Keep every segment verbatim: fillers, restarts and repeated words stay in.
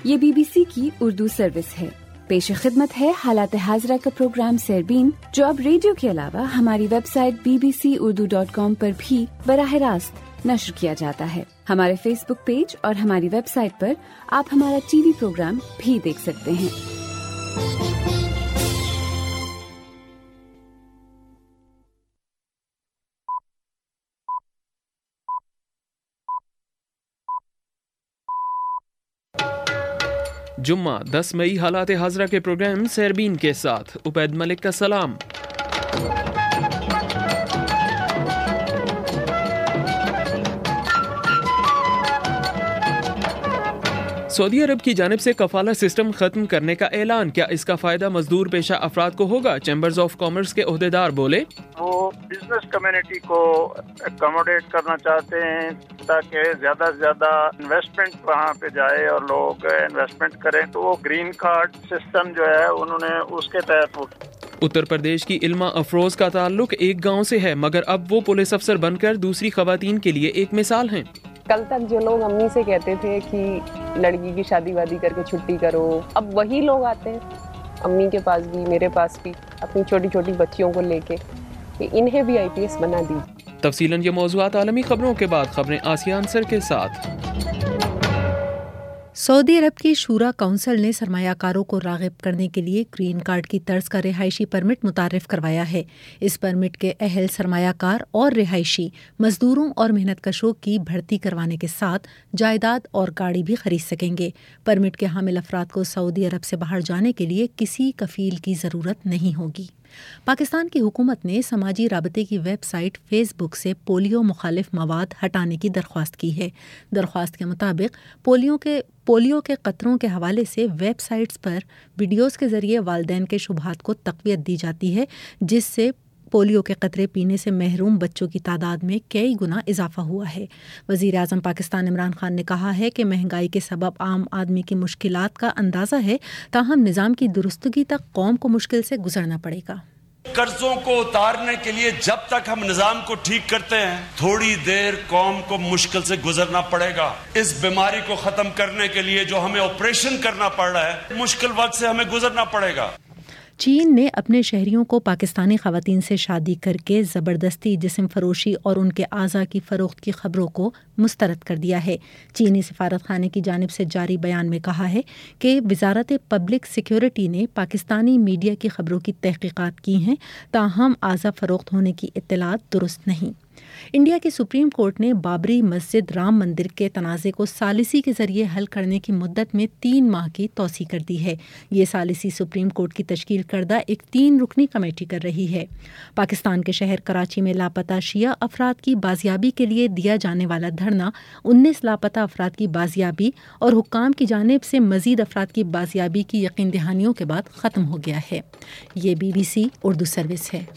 یہ B B سی کی Urdu service ہے۔ پیش خدمت ہے حالات حاضرہ کا پروگرام سیربین، جو اب ریڈیو کے علاوہ ہماری website B B C Urdu dot com پر بھی براہ راست نشر کیا جاتا ہے۔ ہمارے فیس بک پیج اور ہماری ویب سائٹ پر آپ ہمارا ٹی وی پروگرام بھی دیکھ سکتے ہیں۔ جمعہ دس مئی حالات حاضرہ کے پروگرام سیربین کے ساتھ عبید ملک کا سلام۔ سعودی عرب کی جانب سے کفالہ سسٹم ختم کرنے کا اعلان، کیا اس کا فائدہ مزدور پیشہ افراد کو ہوگا؟ چیمبرز آف کامرس کے عہدیدار بولے، وہ بزنس کمیونٹی کو اکوموڈیٹ کرنا چاہتے ہیں تاکہ زیادہ سے زیادہ انویسٹمنٹ وہاں پہ جائے اور لوگ انویسٹمنٹ کریں، تو وہ گرین کارڈ سسٹم جو ہے انہوں نے اس کے تحت وہ اتر پردیش کی علما افروز کا تعلق ایک گاؤں سے ہے، مگر اب وہ پولیس افسر بن کر دوسری خواتین کے لیے ایک مثال ہیں۔ کل تک جو لوگ امی سے کہتے تھے کہ لڑکی کی شادی وادی کر کے چھٹی کرو، اب وہی لوگ آتے ہیں امی کے پاس بھی، میرے پاس بھی، اپنی چھوٹی چھوٹی بچیوں کو لے کے کہ انہیں بھی آئی پی ایس بنا دی۔ تفصیلاً یہ موضوعات عالمی خبروں کے بعد خبریں آسیہ انصر کے ساتھ۔ سعودی عرب کی شورا کونسل نے سرمایہ کاروں کو راغب کرنے کے لیے گرین کارڈ کی طرز کا رہائشی پرمٹ متعارف کروایا ہے۔ اس پرمٹ کے اہل سرمایہ کار اور رہائشی مزدوروں اور محنت کشوں کی بھرتی کروانے کے ساتھ جائیداد اور گاڑی بھی خرید سکیں گے۔ پرمٹ کے حامل افراد کو سعودی عرب سے باہر جانے کے لیے کسی کفیل کی ضرورت نہیں ہوگی۔ پاکستان کی حکومت نے سماجی رابطے کی ویب سائٹ فیس بک سے پولیو مخالف مواد ہٹانے کی درخواست کی ہے۔ درخواست کے مطابق پولیو کے پولیو کے قطروں کے حوالے سے ویب سائٹس پر ویڈیوز کے ذریعے والدین کے شبہات کو تقویت دی جاتی ہے، جس سے پولیو کے قطرے پینے سے محروم بچوں کی تعداد میں کئی گنا اضافہ ہوا ہے۔ وزیر اعظم پاکستان عمران خان نے کہا ہے کہ مہنگائی کے سبب عام آدمی کی مشکلات کا اندازہ ہے، تاہم نظام کی درستگی تک قوم کو مشکل سے گزرنا پڑے گا۔ قرضوں کو اتارنے کے لیے جب تک ہم نظام کو ٹھیک کرتے ہیں، تھوڑی دیر قوم کو مشکل سے گزرنا پڑے گا۔ اس بیماری کو ختم کرنے کے لیے جو ہمیں آپریشن کرنا پڑ رہا ہے، مشکل وقت سے ہمیں گزرنا پڑے گا۔ چین نے اپنے شہریوں کو پاکستانی خواتین سے شادی کر کے زبردستی جسم فروشی اور ان کے اعضاء کی فروخت کی خبروں کو مسترد کر دیا ہے۔ چینی سفارت خانے کی جانب سے جاری بیان میں کہا ہے کہ وزارت پبلک سیکیورٹی نے پاکستانی میڈیا کی خبروں کی تحقیقات کی ہیں، تاہم اعضاء فروخت ہونے کی اطلاعات درست نہیں۔ انڈیا کی سپریم کورٹ نے بابری مسجد رام مندر کے تنازع کو ثالثی کے ذریعے حل کرنے کی مدت میں تین ماہ کی توسیع کر دی ہے۔ یہ ثالثی سپریم کورٹ کی تشکیل کردہ ایک تین رکنی کمیٹی کر رہی ہے۔ پاکستان کے شہر کراچی میں لاپتہ شیعہ افراد کی بازیابی کے لیے دیا جانے والا دھرنا انیس لاپتہ افراد کی بازیابی اور حکام کی جانب سے مزید افراد کی بازیابی کی یقین دہانیوں کے بعد ختم ہو گیا ہے۔ یہ B B C Urdu service ہے۔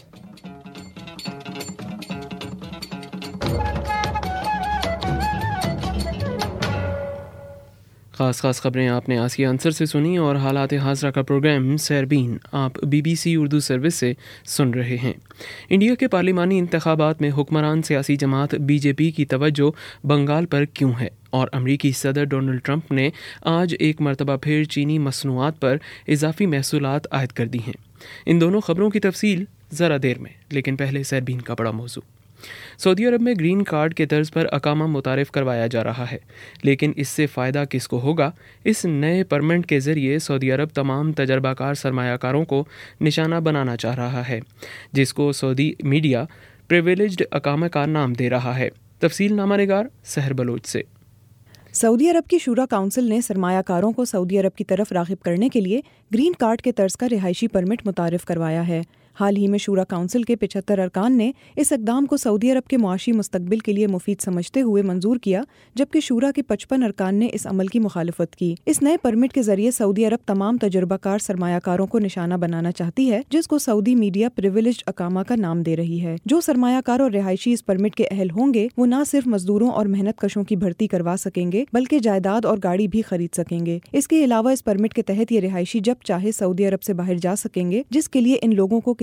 خاص خاص خبریں آپ نے آسیہ انصر سے سنی اور حالات حاضرہ کا پروگرام سیربین آپ B B C Urdu service سے سن رہے ہیں۔ انڈیا کے پارلیمانی انتخابات میں حکمران سیاسی جماعت بی جے پی کی توجہ بنگال پر کیوں ہے، اور امریکی صدر ڈونلڈ ٹرمپ نے آج ایک مرتبہ پھر چینی مصنوعات پر اضافی محصولات عائد کر دی ہیں۔ ان دونوں خبروں کی تفصیل ذرا دیر میں، لیکن پہلے سیربین کا بڑا موضوع۔ سعودی عرب میں گرین کارڈ کے طرز پر اقامہ متعارف کروایا جا رہا ہے، لیکن اس سے فائدہ کس کو ہوگا؟ اس نئے پرمٹ کے ذریعے سعودی عرب تمام تجربہ کار سرمایہ کاروں کو نشانہ بنانا چاہ رہا ہے، جس کو سعودی میڈیا پریویلیجڈ اقامہ کا نام دے رہا ہے۔ تفصیل نامہ نگار سحر بلوچ سے۔ سعودی عرب کی شورا کونسل نے سرمایہ کاروں کو سعودی عرب کی طرف راغب کرنے کے لیے گرین کارڈ کے طرز کا رہائشی پرمٹ متعارف کروایا ہے۔ حال ہی میں شورا کونسل کے پچہتر ارکان نے اس اقدام کو سعودی عرب کے معاشی مستقبل کے لیے مفید سمجھتے ہوئے منظور کیا، جبکہ شورا کے پچپن ارکان نے اس عمل کی مخالفت کی۔ اس نئے پرمٹ کے ذریعے سعودی عرب تمام تجربہ کار سرمایہ کاروں کو نشانہ بنانا چاہتی ہے، جس کو سعودی میڈیا پریویلیجڈ اقامہ کا نام دے رہی ہے۔ جو سرمایہ کار اور رہائشی اس پرمٹ کے اہل ہوں گے، وہ نہ صرف مزدوروں اور محنت کشوں کی بھرتی کروا سکیں گے، بلکہ جائیداد اور گاڑی بھی خرید سکیں گے۔ اس کے علاوہ اس پرمٹ کے تحت یہ رہائشی جب چاہے سعودی عرب سے باہر جا سکیں گے، جس کے لیے ان لوگوں کو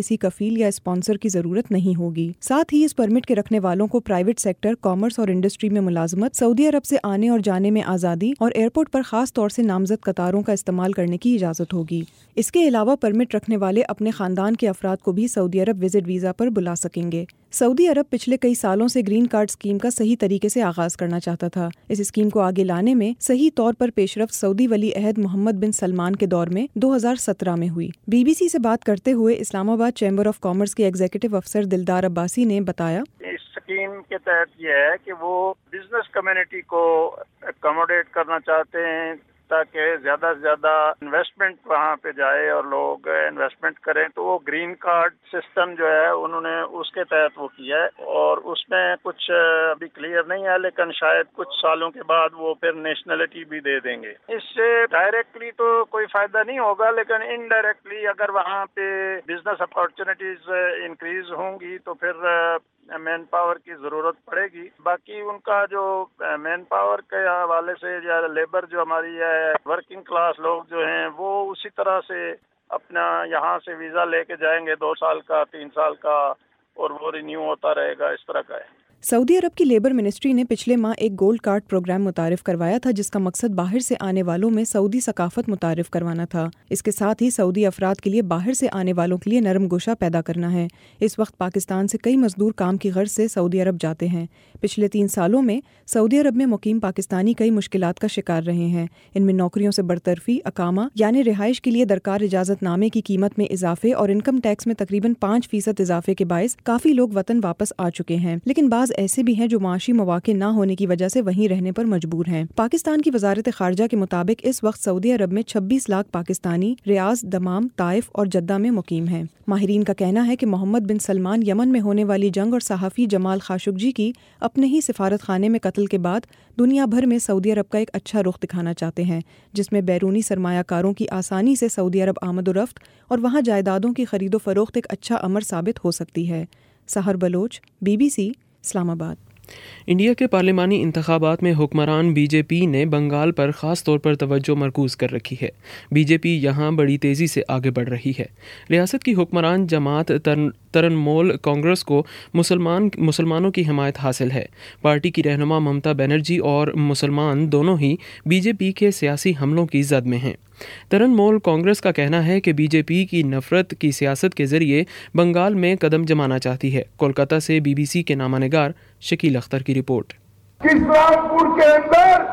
کسی کفیل یا اسپانسر کی ضرورت نہیں ہوگی۔ ساتھ ہی اس پرمٹ کے رکھنے والوں کو پرائیویٹ سیکٹر، کامرس اور انڈسٹری میں ملازمت، سعودی عرب سے آنے اور جانے میں آزادی اور ایئرپورٹ پر خاص طور سے نامزد قطاروں کا استعمال کرنے کی اجازت ہوگی۔ اس کے علاوہ پرمٹ رکھنے والے اپنے خاندان کے افراد کو بھی سعودی عرب وزٹ ویزا پر بلا سکیں گے۔ سعودی عرب پچھلے کئی سالوں سے گرین کارڈ اسکیم کا صحیح طریقے سے آغاز کرنا چاہتا تھا۔ اس اسکیم کو آگے لانے میں صحیح طور پر پیش رفت سعودی ولی عہد محمد بن سلمان کے دور میں دو ہزار سترہ میں ہوئی۔ بی بی سی سے بات کرتے ہوئے Islamabad chamber of commerce کے ایگزیکٹو افسر دلدار عباسی نے بتایا، اس اسکیم کے تحت یہ ہے کہ وہ بزنس کمیونٹی کو اکوموڈیٹ کرنا چاہتے ہیں تاکہ زیادہ سے زیادہ انویسٹمنٹ وہاں پہ جائے اور لوگ انویسٹمنٹ کریں، تو وہ گرین کارڈ سسٹم جو ہے انہوں نے اس کے تحت وہ کیا ہے، اور اس میں کچھ ابھی کلیئر نہیں ہے لیکن شاید کچھ سالوں کے بعد وہ پھر نیشنلٹی بھی دے دیں گے۔ اس سے ڈائریکٹلی تو کوئی فائدہ نہیں ہوگا، لیکن انڈائریکٹلی اگر وہاں پہ بزنس اپارچونیٹیز انکریز ہوں گی تو پھر مین پاور کی ضرورت پڑے گی۔ باقی ان کا جو مین پاور کے حوالے سے یا لیبر جو ہماری ہے، ورکنگ کلاس لوگ جو ہیں، وہ اسی طرح سے اپنا یہاں سے ویزا لے کے جائیں گے، دو سال کا، تین سال کا، اور وہ رینیو ہوتا رہے گا، اس طرح کا ہے۔ سعودی عرب کی لیبر منسٹری نے پچھلے ماہ ایک گولڈ کارڈ پروگرام متعارف کروایا تھا جس کا مقصد باہر سے آنے والوں میں سعودی ثقافت متعارف کروانا تھا۔ اس کے ساتھ ہی سعودی افراد کے لیے باہر سے آنے والوں کے لیے نرم گوشہ پیدا کرنا ہے۔ اس وقت پاکستان سے کئی مزدور کام کی غرض سے سعودی عرب جاتے ہیں۔ پچھلے تین سالوں میں سعودی عرب میں مقیم پاکستانی کئی مشکلات کا شکار رہے ہیں۔ ان میں نوکریوں سے برطرفی، اقامہ یعنی رہائش کے لیے درکار اجازت نامے کی قیمت میں اضافے اور انکم ٹیکس میں تقریباً پانچ فیصد اضافے کے باعث کافی لوگ وطن واپس آ چکے ہیں، لیکن بعض ایسے بھی ہیں جو معاشی مواقع نہ ہونے کی وجہ سے وہیں رہنے پر مجبور ہیں۔ پاکستان کی وزارت خارجہ کے مطابق اس وقت سعودی عرب میں چھبیس lakh Pakistani Riyadh, Dammam, Taif اور جدہ میں مقیم ہیں۔ ماہرین کا کہنا ہے کہ محمد بن سلمان یمن میں ہونے والی جنگ اور صحافی جمال خاشقجی کی اپنے ہی سفارت خانے میں قتل کے بعد دنیا بھر میں سعودی عرب کا ایک اچھا رخ دکھانا چاہتے ہیں، جس میں بیرونی سرمایہ کاروں کی آسانی سے سعودی عرب آمد و رفت اور وہاں جائیدادوں کی خرید و فروخت ایک اچھا امر ثابت ہو سکتی ہے۔ Sahar Baloch, B B C, Islamabad. India کے پارلیمانی انتخابات میں حکمران بی جے پی نے بنگال پر خاص طور پر توجہ مرکوز کر رکھی ہے۔ بی جے پی یہاں بڑی تیزی سے آگے بڑھ رہی ہے۔ ریاست کی حکمران جماعت ترنمول کانگریس کو مسلمان مسلمانوں کی حمایت حاصل ہے۔ پارٹی کی رہنما ممتا بنرجی اور مسلمان دونوں ہی بی جے پی کے سیاسی حملوں کی زد میں ہیں۔ ترنمول کانگریس کا کہنا ہے کہ بی جے پی کی نفرت کی سیاست کے ذریعے بنگال میں قدم جمانا چاہتی ہے۔ کولکاتہ سے بی بی سی کے نامہ نگار شکیل اختر کی رپورٹ۔ اسلام پور کے اندر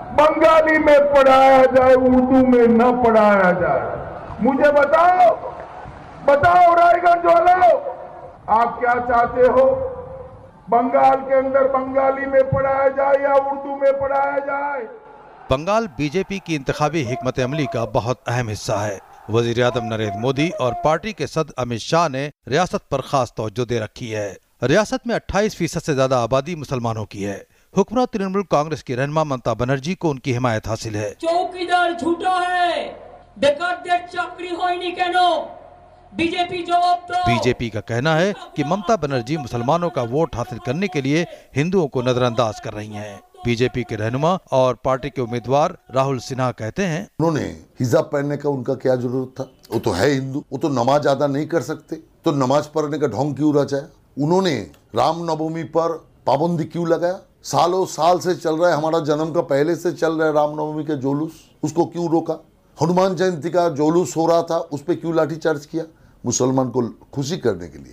بنگالی میں پڑھایا جائے، اردو میں نہ پڑھایا جائے، مجھے بتاؤ بتاؤ رائے گنج والو، آپ کیا چاہتے ہو؟ بنگال کے اندر بنگالی میں پڑھایا جائے یا اردو میں پڑھایا جائے؟ بنگال بی جے پی کی انتخابی حکمت عملی کا بہت اہم حصہ ہے۔ وزیر اعظم نریندر مودی اور پارٹی کے صدر امت شاہ نے ریاست پر خاص توجہ دے رکھی ہے۔ ریاست میں اٹھائیس فیصد سے زیادہ آبادی مسلمانوں کی ہے۔ حکمراں ترنمول کانگریس کی رہنما ممتا بنرجی کو ان کی حمایت حاصل ہے۔ چوکیدار جھوٹا ہے، بیکارদের চাকরি হয়নি কেন؟ بی جے پی جواب دو۔ بی جے پی کا کہنا ہے کہ ممتا بنرجی مسلمانوں کا ووٹ حاصل کرنے کے لیے ہندوؤں کو نظر انداز کر رہی ہیں۔ بی جے پی کے رہنما اور پارٹی کے امیدوار راہل سنہا کہتے ہیں، انہوں نے حجاب پہننے کا ان کا کیا ضرورت تھا؟ وہ تو ہے ہندو، وہ تو نماز ادا نہیں کر سکتے، تو نماز پڑھنے کا ڈھونگ کیوں رچایا؟ انہوں نے رام نومی پر پابندی کیوں لگایا؟ سالوں سال سے چل رہا ہے، ہمارا جنم کا پہلے سے چل رہا ہے رام نومی کا جولوس، اس کو کیوں روکا؟ ہنومان جینتی کا جولوس ہو رہا تھا، اس پہ کیوں لاٹھی چارج کیا؟ مسلمان کو خوشی کرنے کے لیے۔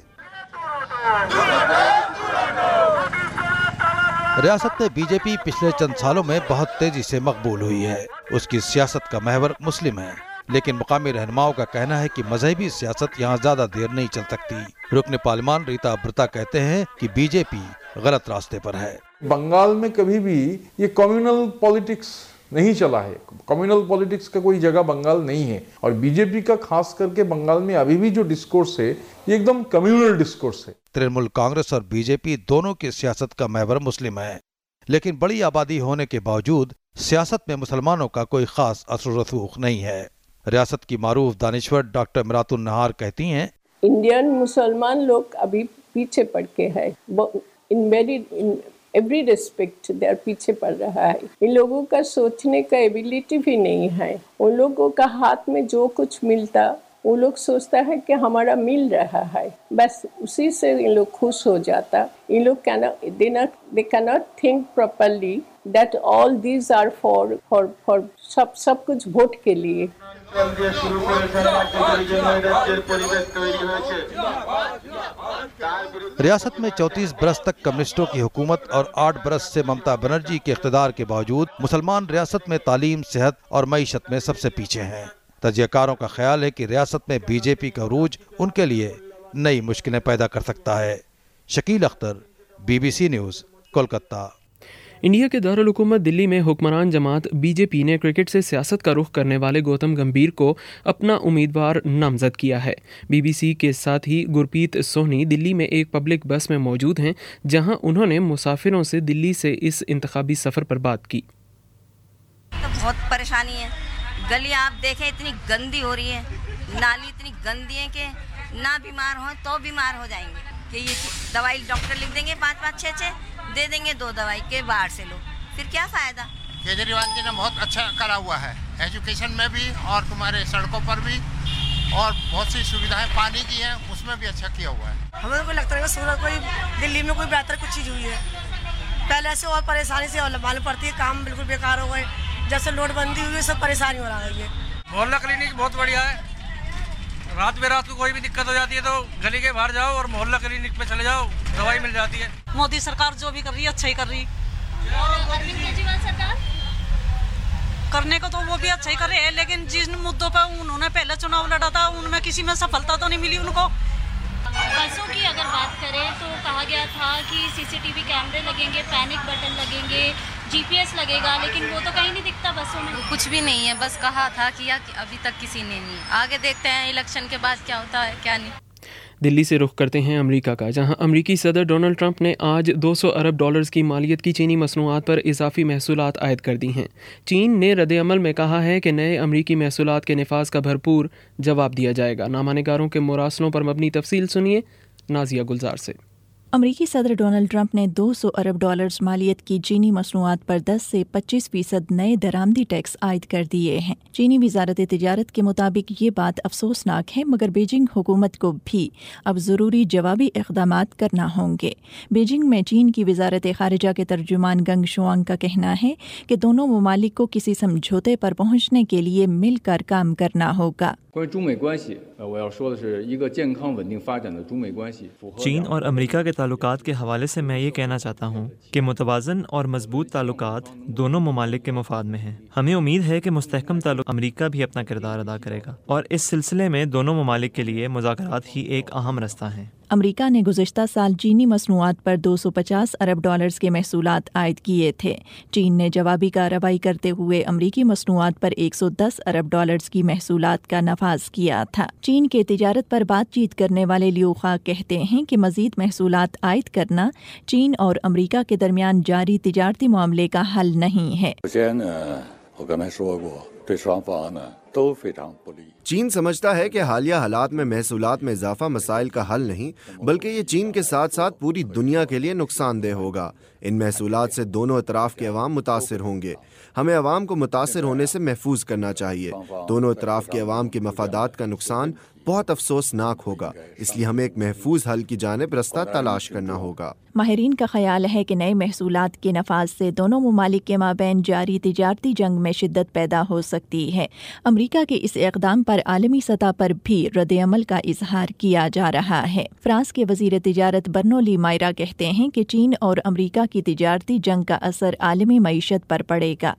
ریاست میں بی جے پی پچھلے چند سالوں میں بہت تیزی سے مقبول ہوئی ہے۔ اس کی سیاست کا محور مسلم ہے، لیکن مقامی رہنماؤں کا کہنا ہے کہ مذہبی سیاست یہاں زیادہ دیر نہیں چل سکتی۔ رکن پارلیمان ریتا برتا کہتے ہیں کہ بی جے پی غلط راستے پر ہے۔ بنگال میں کبھی بھی یہ کمیونل پالیٹکس نہیں چلا ہے، کمیونل پالیٹکس کا کوئی جگہ بنگال نہیں ہے، اور بی جے پی کا خاص کر کے بنگال میں ابھی بھی جو ڈسکورس ہے یہ ایک دم کمیونل ڈسکورس ہے۔ ترنمول کانگریس اور بی جے پی دونوں کی سیاست کا محور مسلم ہے، لیکن بڑی آبادی ہونے کے باوجود سیاست میں مسلمانوں کا کوئی خاص اثر و رسوخ نہیں ہے۔ ریاست کی معروف دانشور ڈاکٹر امرات النہار کہتی ہیں، انڈین مسلمان لوگ ابھی پیچھے پڑ کے ہے، in very every respect they are پیچھے پڑ رہا ہے۔ ان لوگوں کا سوچنے کا ایبیلٹی بھی نہیں ہے، ان لوگوں کا ہاتھ میں جو کچھ ملتا वो लोग सोचता है कि हमारा मिल रहा है, बस उसी से इन लोग खुश हो जाता. इन लोग cannot, they not, they cannot think properly that all these are for for for सब सब कुछ वोट के लिए. रियासत में चौंतीस बरस तक कम्युनिस्टों की हुकूमत और आठ बरस से ममता बनर्जी के इख्तिदार के बावजूद मुसलमान रियासत में तालीम, सेहत और मईशत में सबसे पीछे हैं. तजियाकारों का ख्याल है कि रियासत में बीजेपी का उरूज उनके लिए नई मुश्किलें पैदा कर सकता है. Shakeel Akhtar, BBC news, Kolkata. India के दारुल हुकूमत दिल्ली में हुक्मरान जमात बीजेपी ने क्रिकेट से सियासत का रुख करने वाले गौतम गंभीर को अपना उम्मीदवार नामजद किया है. बीबीसी के साथ ही गुरप्रीत सोहनी दिल्ली में एक पब्लिक बस में मौजूद हैं, जहां उन्होंने मुसाफिरों से दिल्ली से इस इंतखाबी सफ़र पर बात की. तो बहुत परेशानी है, गलियां आप देखें इतनी गंदी हो रही है, नाली इतनी गंदी है कि ना बीमार हो तो बीमार हो जाएंगे. कि ये दवाई डॉक्टर लिख देंगे पाँच पाँच छः छः दे देंगे, दो दवाई के बाहर से लो, फिर क्या फ़ायदा. केजरीवाल जी ने बहुत अच्छा करा हुआ है, एजुकेशन में भी और तुम्हारे सड़कों पर भी, और बहुत सी सुविधाएं पानी की हैं उसमें भी अच्छा किया हुआ है. हमें को लगता है सूरत कोई दिल्ली में कोई बेहतर कुछ चीज़ हुई है. पहले से और परेशानी से मालूम पड़ती है, काम बिल्कुल बेकार हो गए. जब से नोटबंदी हुई है सब परेशानी हो रहा है. मोहल्ला क्लिनिक बहुत बढ़िया है, रात में रात को कोई भी दिक्कत हो जाती है तो गली के बाहर जाओ और मोहल्ला क्लिनिक पे चले जाओ, दवाई मिल जाती है. मोदी सरकार जो भी कर रही है अच्छा ही कर रही है. केजरीवाल सरकार करने को तो वो भी अच्छा ही कर रहे हैं, लेकिन जिन मुद्दों पर उन्होंने पहले चुनाव लड़ा था उनमें किसी में सफलता तो नहीं मिली उनको. बसों की अगर बात करें तो कहा गया था कि सीसीटीवी कैमरे लगेंगे, पैनिक बटन लगेंगे, जीपीएस लगेगा, लेकिन वो तो कहीं नहीं दिखता बसों में. कुछ भी नहीं है, बस कहा था किया, अभी तक किसी ने नहीं. आगे देखते हैं इलेक्शन के बाद क्या होता है क्या नहीं. दिल्ली से रुख करते हैं अमेरिका का, जहां अमेरिकी सदर डोनाल्ड ट्रंप ने आज दो सौ अरब डॉलर्स की मालियत की चीनी मसनूआत पर इजाफी महसूलात आयद कर दी हैं. चीन ने रद्द-ए-अमल में कहा है कि नए अमेरिकी महसूलात के निफाज का भरपूर जवाब दिया जाएगा. नामानिगारों के मुरासलों पर मबनी तफसील सुनिए नाजिया गुलजार से. अमरीकी सदर डोनाल्ड ट्रंप ने दो सौ अरब डॉलर्स मालियत की चीनी मसनूआत पर दस से पच्चीस फीसद नए दरामदी टैक्स आयद कर दिए हैं. चीनी वजारत तिजारत के मुताबिक ये बात अफसोसनाक है, मगर बीजिंग हुकूमत को भी अब ज़रूरी जवाबी इक़दामात करना होंगे. बीजिंग में चीन की वजारत खारिजा के तर्जुमान गंग शुआंग का कहना है कि दोनों ममालिक को किसी समझौते पर पहुँचने के लिए मिलकर काम करना होगा. चीन और अमेरिका के ताल्लुकात के हवाले से मैं ये कहना चाहता हूँ कि मुतवाज़न और मजबूत ताल्लुकात दोनों ममालिक के मुफाद में हैं. हमें उम्मीद है कि मुस्तहकम ताल्लुक अमेरिका भी अपना किरदार अदा करेगा और इस सिलसिले में दोनों ममालिक के लिए मुज़ाकरात ही एक अहम रास्ता है. अमेरिका ने गुज़िश्ता साल चीनी मसनूआत पर दो सौ पचास अरब डॉलर्स के महसूलात आयद किए थे. चीन ने जवाबी कार्रवाई करते हुए अमेरिकी मसनूआत पर एक सौ दस अरब डॉलर्स की महसूलात का नफाज किया था. चीन के तिजारत पर बातचीत करने वाले लिऊ खा कहते हैं कि मज़ीद महसूलात आयद करना चीन और अमेरिका के दरमियान जारी तिजारती मामले का हल नहीं है. चीन समझता है कि हालिया हालात में महसूलात में इजाफा मसाइल का हल नहीं, बल्कि ये चीन के साथ साथ पूरी दुनिया के लिए नुकसानदेह होगा. इन महसूलात से दोनों अतराफ के अवाम मुतासिर होंगे. हमें अवाम को मुतासिर होने से महफूज करना चाहिए. दोनों अतराफ के अवाम के मफादात का नुकसान बहुत अफसोसनाक होगा, इसलिए हमें एक महफूज हल की जानिब रास्ता तलाश करना होगा. माहिरीन का ख्याल है कि नए महसूलात के नफाज से दोनों ममालिक के माबैन जारी तिजारती जंग में शिद्दत पैदा हो सकती है. अमरीका के इस इक़दाम पर आलमी सतह पर भी रद्द-ए-अमल का इजहार किया जा रहा है. फ्रांस के वज़ीर तिजारत बर्नो मायरा कहते हैं कि चीन और अमरीका की तिजारती जंग का असर आलमी मईशत पर पड़ेगा.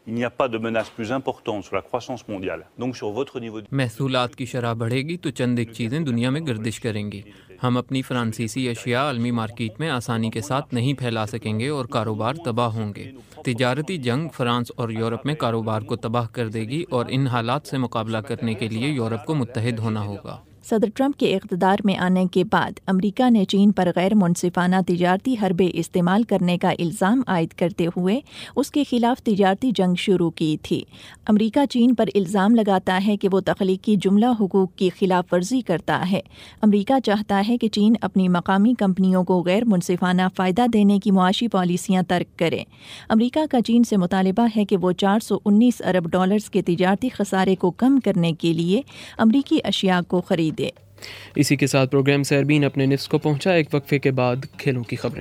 महसूलात की शरह बढ़ेगी तो चंद एक चीज़ें दुनिया में गर्दिश करेंगी. हम अपनी फ्रांसीसी अशिया आलमी मार्केट में आसानी के साथ नहीं फैला सकेंगे और कारोबार तबाह होंगे. तिजारती जंग फ्रांस और यूरोप में कारोबार को तबाह कर देगी और इन हालात से मुकाबला करने के लिए यूरोप को मुत्तहिद होना होगा. صدر ٹرمپ کے اقتدار میں آنے کے بعد امریکہ نے چین پر غیر منصفانہ تجارتی حربے استعمال کرنے کا الزام عائد کرتے ہوئے اس کے خلاف تجارتی جنگ شروع کی تھی۔ امریکہ چین پر الزام لگاتا ہے کہ وہ تخلیقی جملہ حقوق کی خلاف ورزی کرتا ہے۔ امریکہ چاہتا ہے کہ چین اپنی مقامی کمپنیوں کو غیر منصفانہ فائدہ دینے کی معاشی پالیسیاں ترک کرے۔ امریکہ کا چین سے مطالبہ ہے کہ وہ چار سو انیس ارب ڈالرز کے تجارتی خسارے کو کم کرنے کے لیے امریکی اشیاء کو خرید دے۔ اسی کے ساتھ پروگرام سیربین اپنے نصف کو پہنچا۔ ایک وقفے کے بعد کھیلوں کی خبریں۔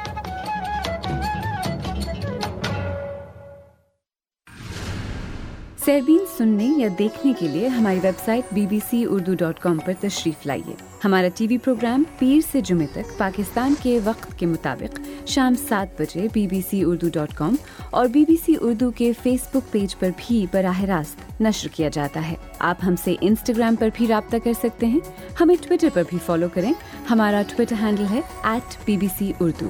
سیربین سننے یا دیکھنے کے لیے ہماری website B B C Urdu dot com پر تشریف لائیے۔ ہمارا ٹی وی پروگرام پیر سے جمعے تک پاکستان کے وقت کے مطابق شام سات بجے B B C Urdu dot com اور بی بی سی اردو کے فیس بک پیج پر بھی براہ راست نشر کیا جاتا ہے۔ آپ ہم سے انسٹاگرام پر بھی رابطہ کر سکتے ہیں۔ ہمیں ٹویٹر پر بھی فالو کریں۔ ہمارا ٹویٹر ہینڈل ہے at B B C Urdu.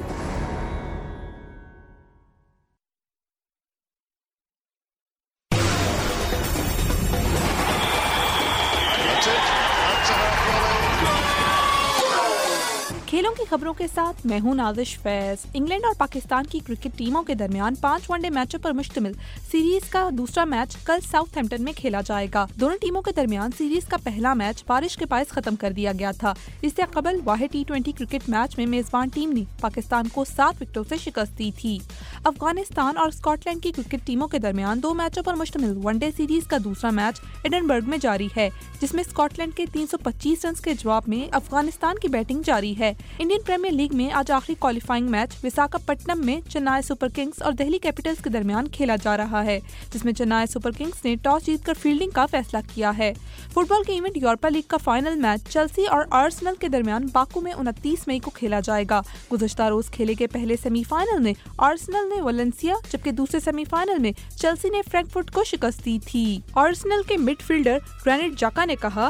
کھیلوں کی خبروں کے ساتھ میں ہوں نازش فیض۔ انگلینڈ اور پاکستان کی کرکٹ ٹیموں کے درمیان پانچ ون ڈے میچوں پر مشتمل سیریز کا دوسرا میچ کل ساؤتھ ہیمپٹن میں کھیلا جائے گا۔ دونوں ٹیموں کے درمیان سیریز کا پہلا میچ بارش کے باعث ختم کر دیا گیا تھا۔ اس سے قبل واحد ٹی ٹوینٹی کرکٹ میچ میں میزبان ٹیم نے پاکستان کو سات وکٹوں سے شکست دی تھی۔ افغانستان اور اسکاٹ لینڈ کی کرکٹ ٹیموں کے درمیان دو میچوں پر مشتمل ون ڈے سیریز کا دوسرا میچ ایڈنبرگ میں جاری ہے، جس میں اسکاٹ لینڈ کے تین سو پچیس رنز کے جواب میں افغانستان کی بیٹنگ جاری ہے۔ انڈین پریمیئر لیگ میں آج آخری کوالیفائنگ میچ وساکھاپٹنم میں چنئی سپر کنگز اور دہلی کیپٹلز کے درمیان کھیلا جا رہا ہے، جس میں چنئی سپر کنگز نے ٹاس جیت کر فیلڈنگ کا فیصلہ کیا ہے۔ فٹ بال کے ایونٹ یورپا لیگ کا فائنل میچ چیلسی اور آرسنل کے درمیان باکو میں انتیس مئی کو کھیلا جائے گا۔ گزشتہ روز کھیلے گئے پہلے سیمی فائنل میں آرسنل نے ویلنسیا جبکہ دوسرے سیمی فائنل میں چیلسی نے فرینکفرٹ کو شکست دی تھی۔ آرسنل کے مڈ فیلڈر گرینٹ جاکا نے کہا،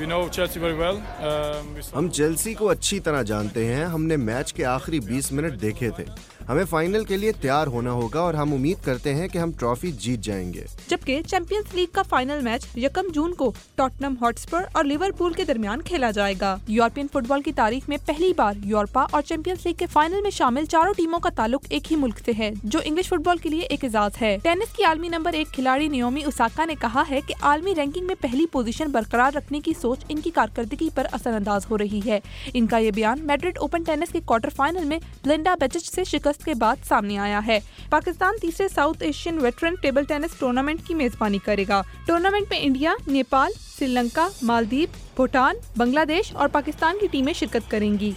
ہم چیلسی کو اچھی طرح جانتے ہیں۔ ہم نے میچ کے آخری بیس منٹ دیکھے تھے۔ ہمیں فائنل کے لیے تیار ہونا ہوگا اور ہم امید کرتے ہیں کہ ہم ٹرافی جیت جائیں گے۔ جبکہ چیمپئنز لیگ کا فائنل میچ یکم جون کو ٹاٹنم ہاٹسپر اور لیورپول کے درمیان کھیلا جائے گا۔ یورپین فٹ بال کی تاریخ میں پہلی بار یورپا اور چیمپئنز لیگ کے فائنل میں شامل چاروں ٹیموں کا تعلق ایک ہی ملک سے ہے، جو انگلش فٹ بال کے لیے ایک اعزاز ہے۔ ٹینس کی عالمی نمبر ایک کھلاڑی نیومی اوساکا نے کہا ہے کہ عالمی رینکنگ میں پہلی پوزیشن برقرار رکھنے کی سوچ ان کی کارکردگی پر اثر انداز ہو رہی ہے۔ ان کا یہ بیان میڈرڈ اوپن ٹینس کے کوارٹر فائنل میں بلنڈا بیچچ سے شکست کے بعد سامنے آیا ہے۔ پاکستان تیسرے south Asian veteran table tennis tournament کی میزبانی کرے گا۔ ٹورنامنٹ میں انڈیا، نیپال، سری لنکا، مالدیپ، بھوٹان، بنگلہ دیش اور پاکستان کی ٹیمیں شرکت کریں گی۔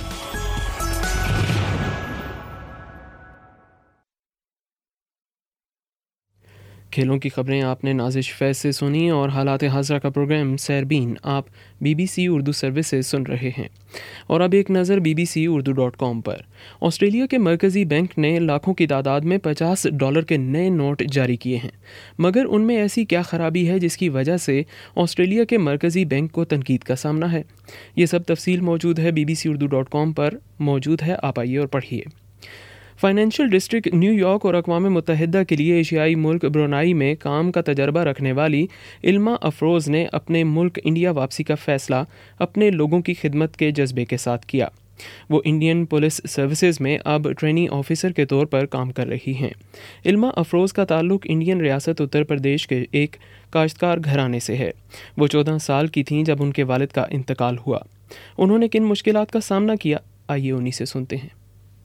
کھیلوں کی خبریں آپ نے نازش فیض سے سنی اور حالات حاضرہ کا پروگرام سیربین آپ B B C Urdu service سے سن رہے ہیں۔ اور اب ایک نظر B B C Urdu dot com پر۔ آسٹریلیا کے مرکزی بینک نے لاکھوں کی تعداد میں پچاس ڈالر کے نئے نوٹ جاری کیے ہیں، مگر ان میں ایسی کیا خرابی ہے جس کی وجہ سے آسٹریلیا کے مرکزی بینک کو تنقید کا سامنا ہے؟ یہ سب تفصیل موجود ہے B B C Urdu dot com پر موجود ہے، آپ آئیے اور پڑھیے۔ فائنینشیل ڈسٹرکٹ نیو یارک اور اقوام متحدہ کے لیے ایشیائی ملک برونائی میں کام کا تجربہ رکھنے والی علما افروز نے اپنے ملک انڈیا واپسی کا فیصلہ اپنے لوگوں کی خدمت کے جذبے کے ساتھ کیا۔ وہ انڈین پولیس سروسز میں اب ٹریننگ آفیسر کے طور پر کام کر رہی ہیں۔ علما افروز کا تعلق انڈین ریاست اتر پردیش کے ایک کاشتکار گھرانے سے ہے۔ وہ چودہ سال کی تھیں جب ان کے والد کا انتقال ہوا۔ انہوں نے کن مشکلات کا سامنا کیا، آئیے انہی سے سنتے ہیں۔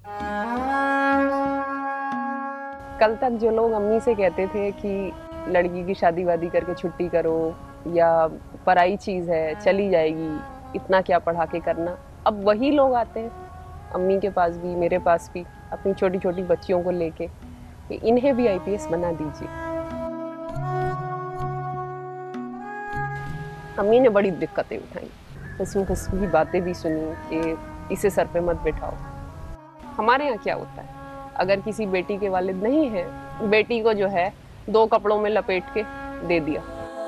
کل تک جو لوگ امی سے کہتے تھے کہ لڑکی کی شادی وادی کر کے چھٹی کرو یا پرائی چیز ہے چلی جائے گی، اتنا کیا پڑھا کے کرنا، اب وہی لوگ آتے ہیں امی کے پاس بھی میرے پاس بھی اپنی چھوٹی چھوٹی بچیوں کو لے کے کہ انہیں بھی آئی پی ایس بنا دیجیے۔ امی نے بڑی دقتیں اٹھائیں، قسم قسم کی باتیں بھی سنی کہ اسے سر پہ مت بٹھاؤ۔ ہمارے یہاں کیا ہوتا ہے، اگر کسی بیٹی کے والد نہیں ہیں، بیٹی کو جو ہے دو کپڑوں میں لپیٹ کے دے دیا۔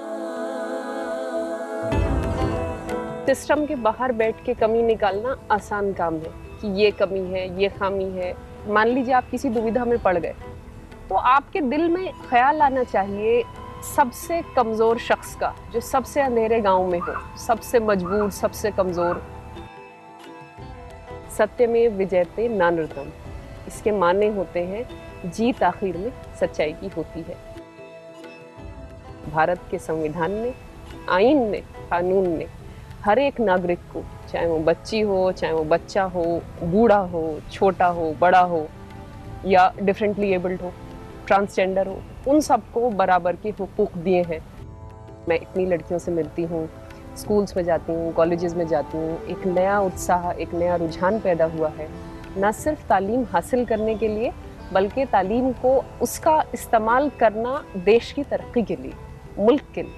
سسٹم کے باہر بیٹھ کے کمی نکالنا آسان کام ہے کہ یہ کمی ہے، یہ خامی ہے۔ مان لیجیے آپ کسی دویدھا میں پڑ گئے تو آپ کے دل میں خیال آنا چاہیے سب سے کمزور شخص کا، جو سب سے اندھیرے گاؤں میں ہو، سب سے مجبور، سب سے کمزور. ستیہ میں وجیتے نانرتم، اس کے معنی ہوتے ہیں جیت آخر میں سچائی کی ہوتی ہے. بھارت کے سنویدھان نے، آئین نے، قانون نے ہر ایک ناگرک کو، چاہے وہ بچی ہو، چاہے وہ بچہ ہو، بوڑھا ہو، چھوٹا ہو، بڑا ہو، یا ڈفرینٹلی ایبلڈ ہو، ٹرانسجینڈر ہو، ان سب کو برابر کے حقوق دیے ہیں. میں اتنی لڑکیوں سے ملتی ہوں، اسکولس میں جاتی ہوں، کالجز میں جاتی ہوں، ایک نیا اتساہ، ایک نیا رجحان پیدا ہوا ہے، نہ صرف تعلیم حاصل کرنے کے لیے بلکہ تعلیم کو اس کا استعمال کرنا دیش کی ترقی کے لیے، ملک کے لیے.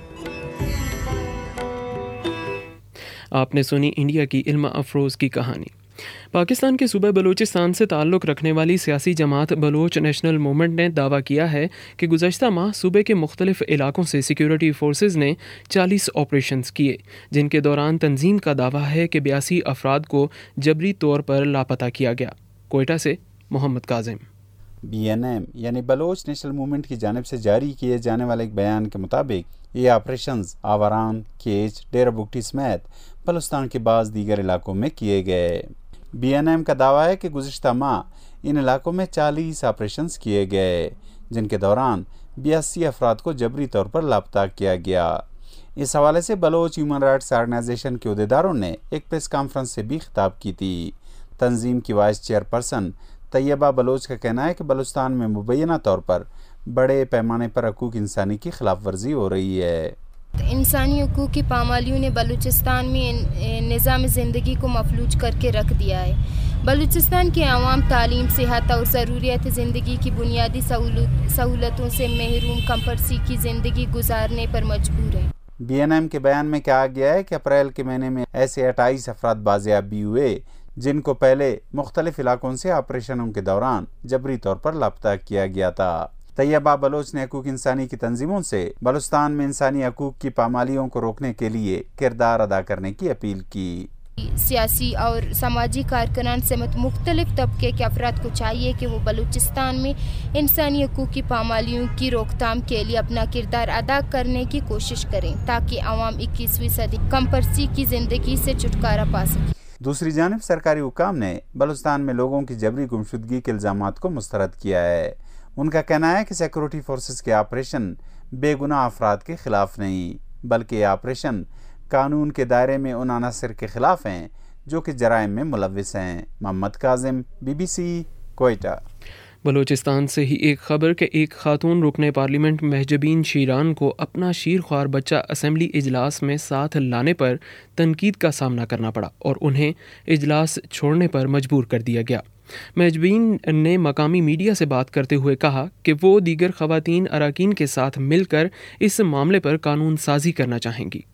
آپ نے سنی انڈیا کی علم افروز کی کہانی. پاکستان کے صوبہ بلوچستان سے تعلق رکھنے والی سیاسی جماعت بلوچ نیشنل موومنٹ نے دعویٰ کیا ہے کہ گزشتہ ماہ صوبے کے مختلف علاقوں سے سیکیورٹی فورسز نے چالیس آپریشنز کیے، جن کے دوران تنظیم کا دعویٰ ہے کہ بیاسی افراد کو جبری طور پر لاپتہ کیا گیا. کوئٹہ سے Muhammad Kazim. B N M یعنی بلوچ نیشنل موومنٹ کی جانب سے جاری کیے جانے والے ایک بیان کے مطابق یہ آپریشنز آوران، کیچ، ڈیرہ بگٹی سمیت بلوچستان کے بعض دیگر علاقوں میں کیے گئے. بی این ایم کا دعویٰ ہے کہ گزشتہ ماہ ان علاقوں میں چالیس آپریشنز کیے گئے، جن کے دوران بیاسی افراد کو جبری طور پر لاپتہ کیا گیا. اس حوالے سے بلوچ ہیومن رائٹس آرگنائزیشن کے عہدیداروں نے ایک پریس کانفرنس سے بھی خطاب کی تھی. تنظیم کی وائس چیئرپرسن طیبہ بلوچ کا کہنا ہے کہ بلوچستان میں مبینہ طور پر بڑے پیمانے پر حقوق انسانی کی خلاف ورزی ہو رہی ہے. انسانی حقوق کی پامالیوں نے بلوچستان میں نظام زندگی کو مفلوج کر کے رکھ دیا ہے. بلوچستان کے عوام تعلیم، صحت اور ضروریات زندگی کی بنیادی سہولتوں سے محروم کمپرسی کی زندگی گزارنے پر مجبور ہیں. بی این ایم کے بیان میں کہا گیا ہے کہ اپریل کے مہینے میں ایسے اٹھائیس افراد بازیاب بھی ہوئے جن کو پہلے مختلف علاقوں سے آپریشنوں کے دوران جبری طور پر لاپتہ کیا گیا تھا. طیبہ بلوچ نے حقوق انسانی کی تنظیموں سے بلوچستان میں انسانی حقوق کی پامالیوں کو روکنے کے لیے کردار ادا کرنے کی اپیل کی. سیاسی اور سماجی کارکنان سمیت مختلف طبقے کے افراد کو چاہیے کہ وہ بلوچستان میں انسانی حقوق کی پامالیوں کی روک تھام کے لیے اپنا کردار ادا کرنے کی کوشش کریں تاکہ عوام اکیسویں صدی کمپرسی کی زندگی سے چھٹکارا پا سکیں. دوسری جانب سرکاری حکام نے بلوچستان میں لوگوں کی جبری گمشدگی کے الزامات کو مسترد کیا ہے. ان کا کہنا ہے کہ سیکورٹی فورسز کے آپریشن بے گناہ افراد کے خلاف نہیں بلکہ یہ آپریشن قانون کے دائرے میں ان عناصر کے خلاف ہیں جو کہ جرائم میں ملوث ہیں. Muhammad Kazim, B B C, Quetta. Balochistan سے ہی ایک خبر کہ ایک خاتون رکن پارلیمنٹ مہجبین شیران کو اپنا شیرخوار بچہ اسمبلی اجلاس میں ساتھ لانے پر تنقید کا سامنا کرنا پڑا اور انہیں اجلاس چھوڑنے پر مجبور کر دیا گیا. مہجبین نے مقامی میڈیا سے بات کرتے ہوئے کہا کہ وہ دیگر خواتین اراکین کے ساتھ مل کر اس معاملے پر قانون سازی کرنا چاہیں گی.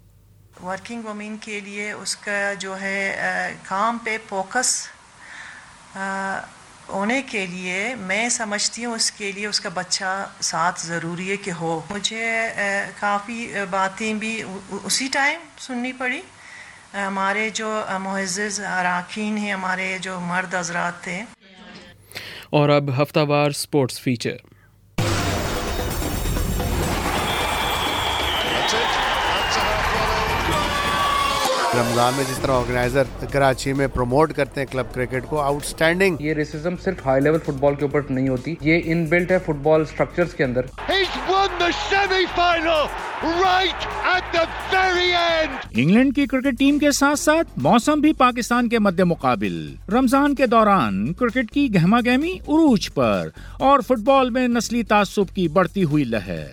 ورکنگ وومن کے لیے اس کا جو ہے کام پہ فوکس ہونے کے لیے میں سمجھتی ہوں اس کے لیے اس کا بچہ ساتھ ضروری ہے کہ ہو. مجھے کافی باتیں بھی اسی ٹائم سننی پڑی. ہمارے جو معزز اراکین ہیں، ہمارے جو مرد حضرات تھے. اور اب ہفتہ وار سپورٹس فیچر. رمضان میں جس طرح آرگنائزر کراچی میں پروموٹ کرتے ہیں کلب کرکٹ کو، آؤٹ اسٹینڈنگ. یہ ریسزم صرف ہائی لیول فٹ بال کے اوپر نہیں ہوتی، یہ ان بلٹ ہے فٹ بال اسٹرکچرز کے اندر. انگلینڈ کی کرکٹ ٹیم کے ساتھ ساتھ موسم بھی پاکستان کے مد مقابل. رمضان کے دوران کرکٹ کی گہما گہمی عروج پر اور فٹ بال میں نسلی تعصب کی بڑھتی ہوئی لہر.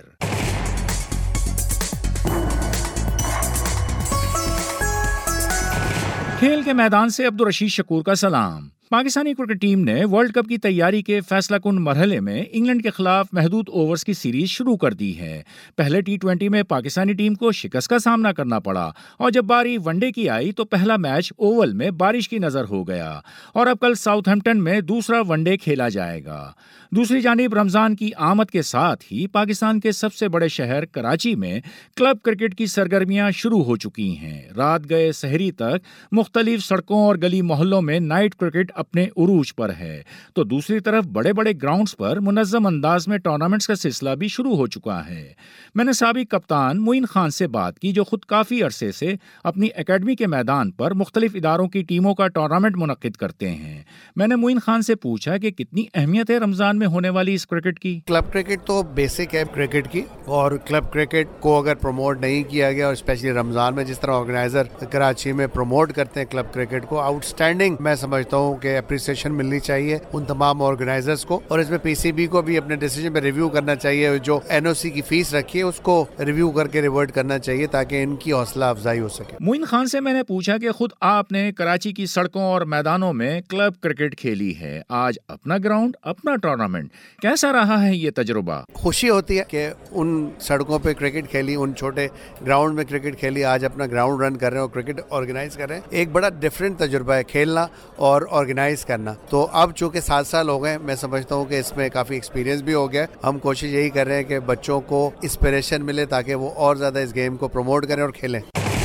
کھیل کے میدان سے عبدالرشید شکور کا سلام. پاکستانی کرکٹ ٹیم نے ورلڈ کپ کی تیاری کے فیصلہ کن مرحلے میں انگلینڈ کے خلاف محدود اوورز کی سیریز شروع کر دی ہے. پہلے ٹی ٹوینٹی میں پاکستانی ٹیم کو شکست کا سامنا کرنا پڑا اور جب باری ون ڈے کی آئی تو پہلا میچ اوول میں بارش کی نظر ہو گیا اور اب کل ساؤتھ ہیمپٹن میں دوسرا ون ڈے کھیلا جائے گا. دوسری جانب رمضان کی آمد کے ساتھ ہی پاکستان کے سب سے بڑے شہر کراچی میں کلب کرکٹ کی سرگرمیاں شروع ہو چکی ہیں. رات گئے سحری تک مختلف سڑکوں اور گلی محلوں میں نائٹ کرکٹ اپنے عروج پر ہے تو دوسری طرف بڑے بڑے گراؤنڈز پر منظم انداز میں ٹورنامنٹس کا سلسلہ بھی شروع ہو چکا ہے۔ میں نے سابق کپتان معین خان سے بات کی جو خود کافی عرصے سے اپنی اکیڈمی کے میدان پر مختلف اداروں کی ٹیموں کا ٹورنامنٹ منعقد کرتے ہیں۔ میں نے معین خان سے پوچھا کہ کتنی اہمیت ہے رمضان میں ہونے والی اس کرکٹ کی۔ کلب کرکٹ تو بیسک ہے کرکٹ کی، اور کلب کرکٹ کو اگر پروموٹ نہیں کیا گیا، اور اسپیشلی رمضان میں جس طرح آرگنائزر کراچی میں پروموٹ کرتے ہیں کلب کرکٹ کو، آؤٹ اسٹینڈنگ میں سمجھتا ہوں کہ اپریسیشن ملنی چاہیے ان تمام آرگنائزرز کو، اور اس میں پی سی بی کو بھی اپنے ڈیسیجن پہ ریویو کرنا چاہیے، جو این او سی کی فیس رکھی ہے اس کو ریویو کر کے ریورٹ کرنا چاہیے تاکہ ان کی حوصلہ افزائی ہو سکے۔ معین خان سے میں نے پوچھا کہ خود آپ نے کراچی کی سڑکوں اور میدانوں میں کلب کرکٹ کھیلی ہے، آج اپنا گراؤنڈ اپنا ٹورنامنٹ، کیسا رہا ہے یہ تجربہ؟ خوشی ہوتی ہے کہ ان سڑکوں پہ کرکٹ کھیلی، ان چھوٹے گراؤنڈ میں کرکٹ کھیلی، آج اپنا گراؤنڈ رن کر رہے ہیں اور کرکٹ آرگنائز کر رہے ہیں۔ ایک بڑا ڈفرینٹ تجربہ ہے کھیلنا اور آرگنائز کرنا۔ تو اب چونکہ سات سال ہو گئے، میں سمجھتا ہوں کہ اس میں کافی ایکسپیرینس بھی ہو گیا۔ ہم کوشش یہی کر رہے ہیں کہ بچوں کو انسپریشن ملے تاکہ وہ اور زیادہ اس گیم کو پروموٹ کریں اور کھیلیں۔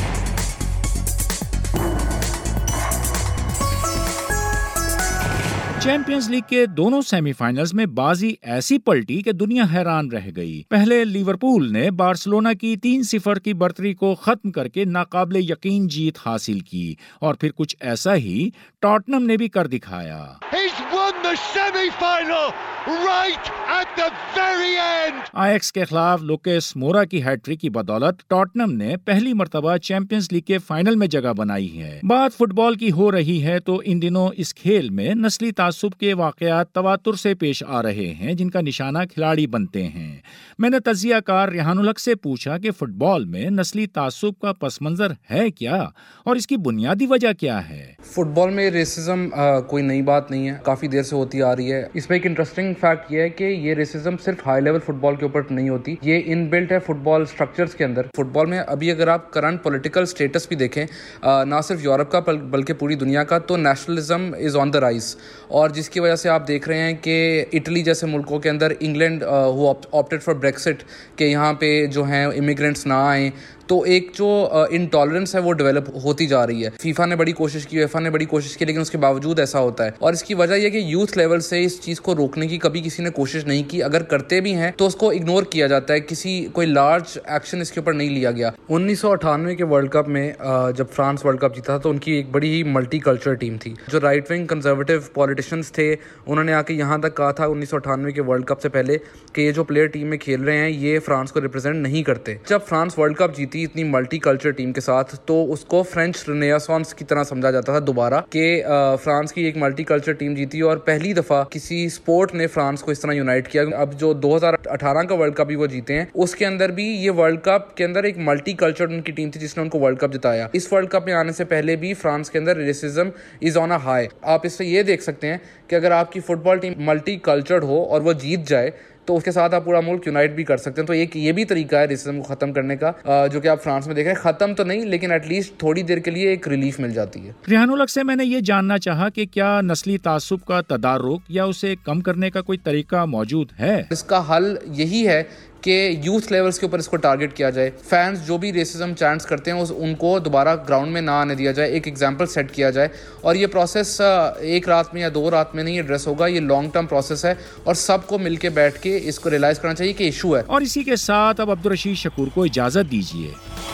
چیمپئنز لیگ کے دونوں سیمی فائنلز میں بازی ایسی پلٹی کہ دنیا حیران رہ گئی۔ پہلے لیورپول نے بارسلونا کی تین صفر کی برتری کو ختم کر کے ناقابل یقین جیت حاصل کی، اور پھر کچھ ایسا ہی ٹاٹنم نے بھی کر دکھایا۔ آئیکس کے خلاف لوکیس مورا کی ہیٹ ٹرک کی بدولت ٹاٹنم نے پہلی مرتبہ چیمپئنز لیگ کے فائنل میں جگہ بنائی ہے۔ بات فٹ بال کی ہو رہی ہے تو ان دنوں اس کھیل میں نسلی تعصب کے واقعات تواتر سے پیش آ رہے ہیں جن کا نشانہ کھلاڑی بنتے ہیں۔ میں نے تجزیہ کار ریحان الحق سے پوچھا کہ فٹ بال میں نسلی تعصب کا پس منظر ہے کیا اور اس کی بنیادی وجہ کیا ہے؟ فٹ بال میں ریسزم کوئی نئی بات نہیں ہے، کافی دیر سے ہوتی آ رہی ہے۔ اس میں ایک انٹرسٹنگ فیکٹ یہ ہے کہ یہ ریسزم صرف ہائی لیول فٹ بال کے اوپر نہیں ہوتی، یہ ان بلٹ ہے فٹ بال اسٹرکچرز کے اندر۔ فٹ بال میں ابھی اگر آپ کرنٹ پولیٹیکل اسٹیٹس بھی دیکھیں، نہ صرف یورپ کا بلکہ پوری دنیا کا، تو nationalism is on the rise, اور جس کی وجہ سے آپ دیکھ رہے ہیں کہ اٹلی جیسے ملکوں کے اندر انگلینڈ ہو آپٹیڈ فار بریکسٹ کہ یہاں پہ جو ہیں امیگرینٹس نہ آئیں، تو ایک جو انٹالرنس ہے وہ ڈیولپ ہوتی جا رہی ہے۔ فیفا نے بڑی کوشش کی، ویفا نے بڑی کوشش کی، لیکن اس کے باوجود ایسا ہوتا ہے، اور اس کی وجہ یہ کہ یوتھ لیول سے اس چیز کو روکنے کی کبھی کسی نے کوشش نہیں کی، اگر کرتے بھی ہیں تو اس کو اگنور کیا جاتا ہے، کسی کوئی لارج ایکشن اس کے اوپر نہیں لیا گیا۔ انیس سو اٹھانوے کے ورلڈ کپ میں جب فرانس ورلڈ کپ جیتا تھا تو ان کی ایک بڑی ہی ملٹی کلچر ٹیم تھی۔ جو رائٹ ونگ کنزرویٹو پولیٹیشینس تھے انہوں نے آ کے یہاں تک کہا تھا انیس سو اٹھانوے کے ورلڈ کپ سے پہلے کہ یہ جو پلیئر ٹیم میں کھیل رہے ہیں یہ فرانس کو ریپرزینٹ نہیں کرتے۔ جب فرانس ورلڈ کپ جیتی اتنی ملٹی کلچر ٹیم کے ساتھ تو اس کو فرینچ رینیسانس کی طرح سمجھا جاتا تھا دوبارہ کہ فرانس کی ایک ملٹی کلچر ٹیم جیتی اور پہلی دفعہ کسی سپورٹ نے فرانس کو اس طرح یونائٹ کیا۔ اب جو دو ہزار اٹھارہ کا ورلڈ کپ بھی وہ جیتے ہیں، اس کے اندر بھی یہ ورلڈ کپ کے اندر ایک ملٹی کلچر ان کی ٹیم تھی جس نے ان کو ورلڈ کپ جتایا۔ اس ورلڈ کپ میں آنے سے پہلے بھی فرانس کے اندر racism is on a high. آپ اس سے یہ دیکھ سکتے ہیں کہ اگر آپ کی football team multi cultured ہو اور وہ جیت جائے تو اس کے ساتھ آپ پورا ملک یونائٹ بھی کر سکتے ہیں۔ تو ایک یہ بھی طریقہ ہے ریسزم کو ختم کرنے کا، جو کہ آپ فرانس میں دیکھ رہے ہیں۔ ختم تو نہیں لیکن ایٹ لیسٹ تھوڑی دیر کے لیے ایک ریلیف مل جاتی ہے۔ ریحان الحق سے میں نے یہ جاننا چاہا کہ کیا نسلی تعصب کا تدارک یا اسے کم کرنے کا کوئی طریقہ موجود ہے؟ اس کا حل یہی ہے کہ یوتھ لیولز کے اوپر اس کو ٹارگٹ کیا جائے۔ فینس جو بھی ریسزم چانٹس کرتے ہیں ان کو دوبارہ گراؤنڈ میں نہ آنے دیا جائے، ایک ایگزامپل سیٹ کیا جائے، اور یہ پروسیس ایک رات میں یا دو رات میں نہیں ایڈریس ہوگا، یہ لانگ ٹرم پروسیس ہے اور سب کو مل کے بیٹھ کے اس کو ریئلائز کرنا چاہیے کہ ایشو ہے۔ اور اسی کے ساتھ اب عبدالرشید شکور کو اجازت دیجیے۔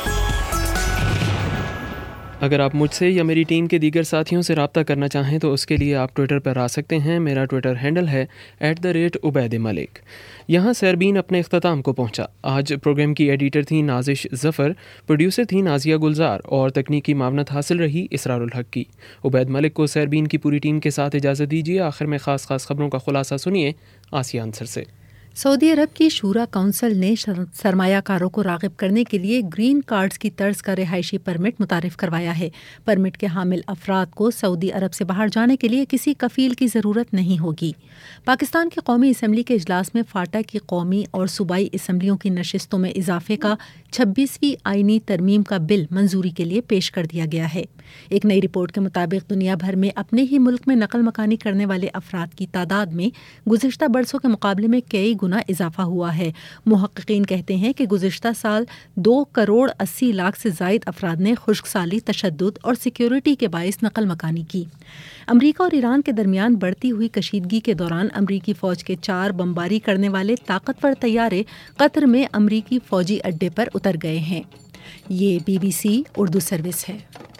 اگر آپ مجھ سے یا میری ٹیم کے دیگر ساتھیوں سے رابطہ کرنا چاہیں تو اس کے لیے آپ ٹویٹر پر آ سکتے ہیں۔ میرا ٹویٹر ہینڈل ہے at the rate Ubaid Malik. یہاں سیربین اپنے اختتام کو پہنچا۔ آج پروگرام کی ایڈیٹر تھیں نازش ظفر، پروڈیوسر تھیں نازیہ گلزار اور تکنیکی معاونت حاصل رہی اسرار الحق کی۔ عبید ملک کو سیربین کی پوری ٹیم کے ساتھ اجازت دیجیے۔ آخر میں خاص خاص خبروں کا خلاصہ سنیے آسیہ انصر سے۔ سعودی عرب کی شورا کونسل نے سرمایہ کاروں کو راغب کرنے کے لیے گرین کارڈز کی طرز کا رہائشی پرمٹ متعارف کروایا ہے۔ پرمٹ کے حامل افراد کو سعودی عرب سے باہر جانے کے لیے کسی کفیل کی ضرورت نہیں ہوگی۔ پاکستان کی قومی اسمبلی کے اجلاس میں فاٹا کی قومی اور صوبائی اسمبلیوں کی نشستوں میں اضافے کا چھبیسویں آئینی ترمیم کا بل منظوری کے لیے پیش کر دیا گیا ہے۔ ایک نئی رپورٹ کے مطابق دنیا بھر میں اپنے ہی ملک میں نقل مکانی کرنے والے افراد کی تعداد میں گزشتہ برسوں کے مقابلے میں کئی گنا گنا اضافہ ہوا ہے۔ محققین کہتے ہیں کہ گزشتہ سال دو کروڑ اسی لاکھ سے زائد افراد نے خشک سالی، تشدد اور سیکیورٹی کے باعث نقل مکانی کی۔ امریکہ اور ایران کے درمیان بڑھتی ہوئی کشیدگی کے دوران امریکی فوج کے چار بمباری کرنے والے طاقتور طیارے قطر میں امریکی فوجی اڈے پر اتر گئے ہیں۔ یہ B B C Urdu service ہے۔